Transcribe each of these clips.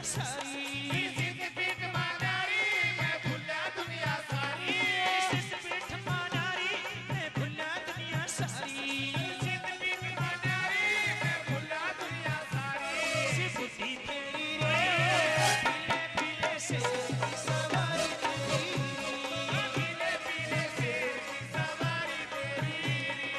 सारी सिद्धपीठ मानारी मैं भुला दुनिया सारी सिद्धपीठ मानारी मैं भुला दुनिया सारी सिद्धपीठ मानारी मैं भुला दुनिया सारी बुद्धि तेरी रे पीले पीले से सवारी तेरी पीले पीले शेर की सवारी तेरी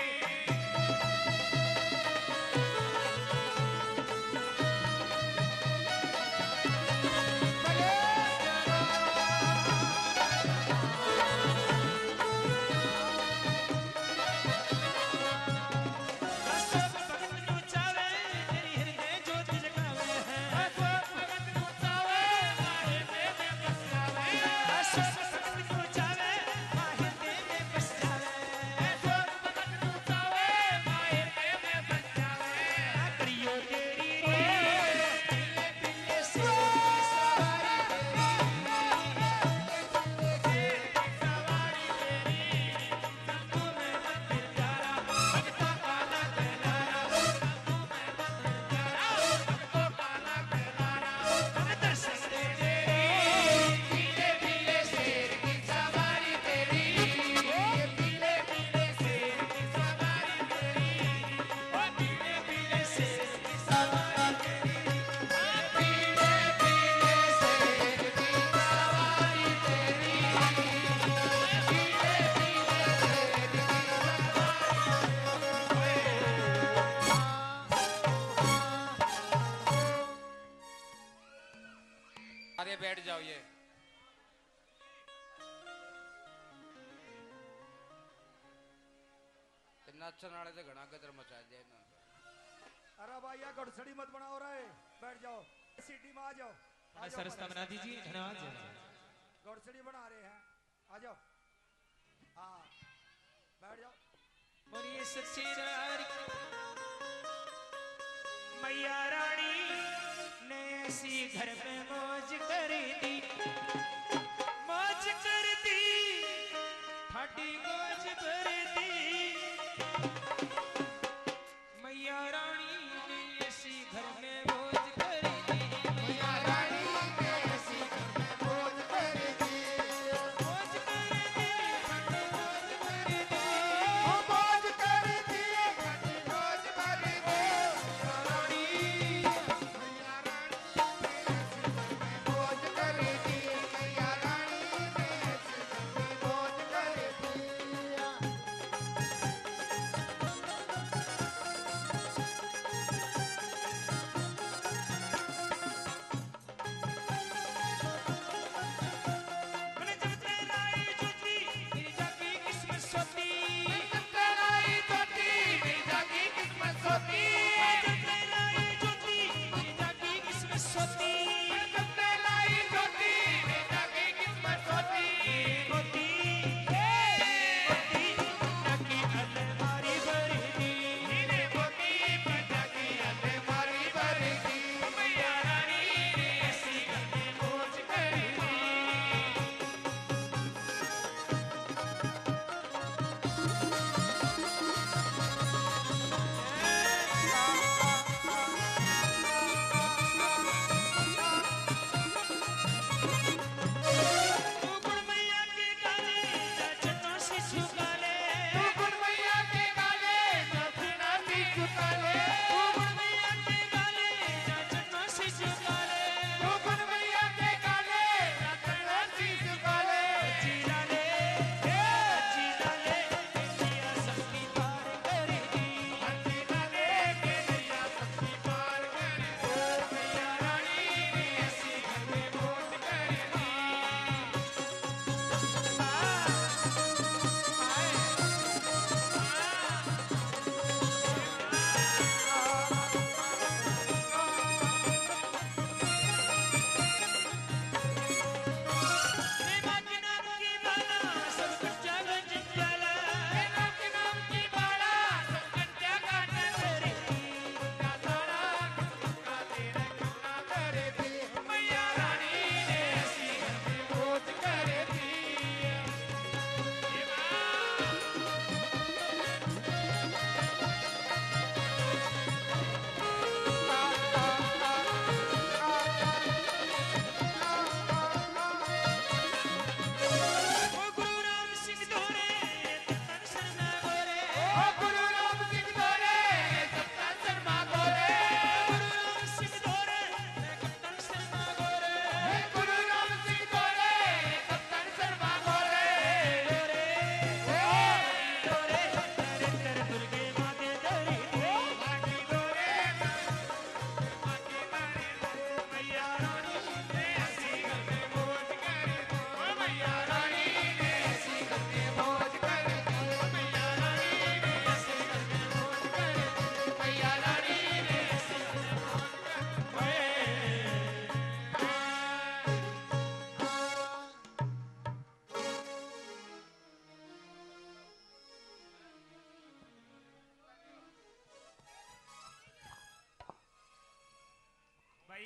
सब भगत नु चावे तेरी हृदय ज्योत जगावे है अशोक भगत नु चावे माहे में बस जावे सब भगत नु चावे माहे में बस जावे अशोक भगत नु चावे माहे में बस जावे करियो तेरी रे पीले पीले से सवारी शेर की सवारी तेरी तू मैं मंदिर प्यारा भगतों का ना कहलारा भगतों का ना कहलारा हम दर्शन दे तेरे पीले पीले शेर की सवारी तेरी पीले पीले शेर की सवारी तेरी ओ पीले पीले से सवारी तेरी पीले पीले शेर की सवारी तेरी पीले पीले अरे बैठ जाओ ये नाचन वाले तो घना गदर मचा दिया इन्होंने अरे भाई यार घड़सड़ी मत बनाओ रहे बैठ जाओ सीटी में आ जाओ हमें सरसता बना दीजिए धन्यवाद घड़सड़ी बना रहे हैं आ जाओ हाँ बैठ जाओ बोलिए सच्चे दरबार की मैया रानी ने ऐसी घर में मौज कर दी ठाटी मौज भर दी मैया रानी ने ऐसी घर में मौज कर दी मैया रानी ने ऐसी घर में मौज कर दी मौज कर दी ठाटी मौज भर दी ओ मौज कर दी घटी मौज कर दी रानी मैया रानी ने ऐसी घर में मौज कर दी मैया रानी ने ऐसी घर में मौज कर दी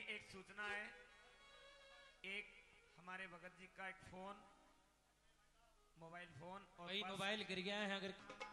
एक सूचना है, एक हमारे भगत जी का एक फोन, मोबाइल फोन और भाई पर्स मोबाइल गिर गया है, अगर